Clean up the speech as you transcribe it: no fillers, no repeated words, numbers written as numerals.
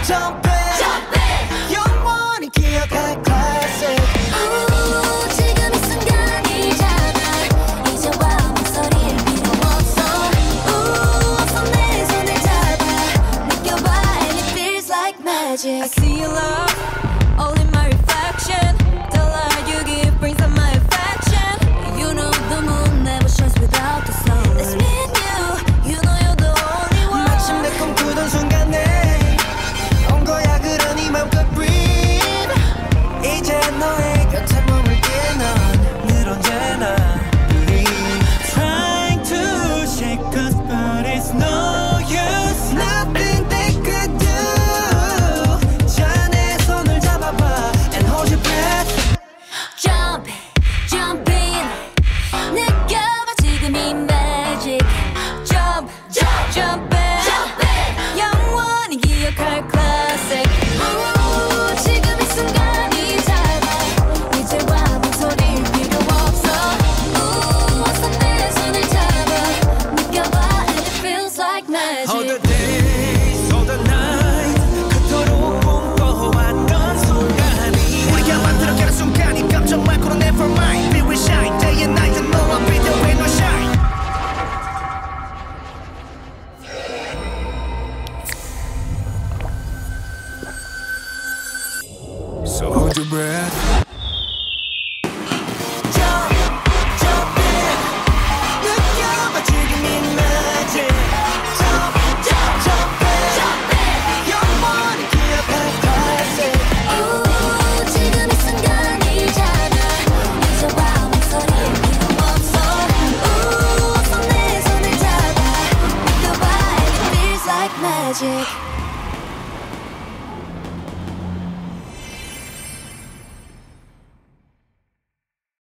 Jump it 영원히 기억할 classic 지금 이 순간이잖아 이제와 목소리를 필요 없어 어서 내 손을 잡아 느껴봐 and it feels like magic I see your love all in my reflection the light you give brings out my affection you know the moon never shines without the sun It's me and you you know you're the only one 마침 내 꿈꾸던 순간에 온 거야 그러니 맘껏 breathe 이제 너의 곁에 머물게 넌 늘 언제나 believe Trying to shake us but it's no use Nothing they could do 자네 손을 잡아봐 and hold your breath Jump jump in 느껴봐 지금 이 magic Jump jump in 영원히 기억할 classic 지금 이 순간이잖아 이제와 목소리를 필요 없어 어서 내 손을 잡아 느껴봐 and it feels like All the magic days, all the nights 그토록 꿈꿔왔던 순간이 우리가 만들어가는 순간이 깜짝 말고는 never mind We will shine day and night and no one be the rain or shine So hold your breath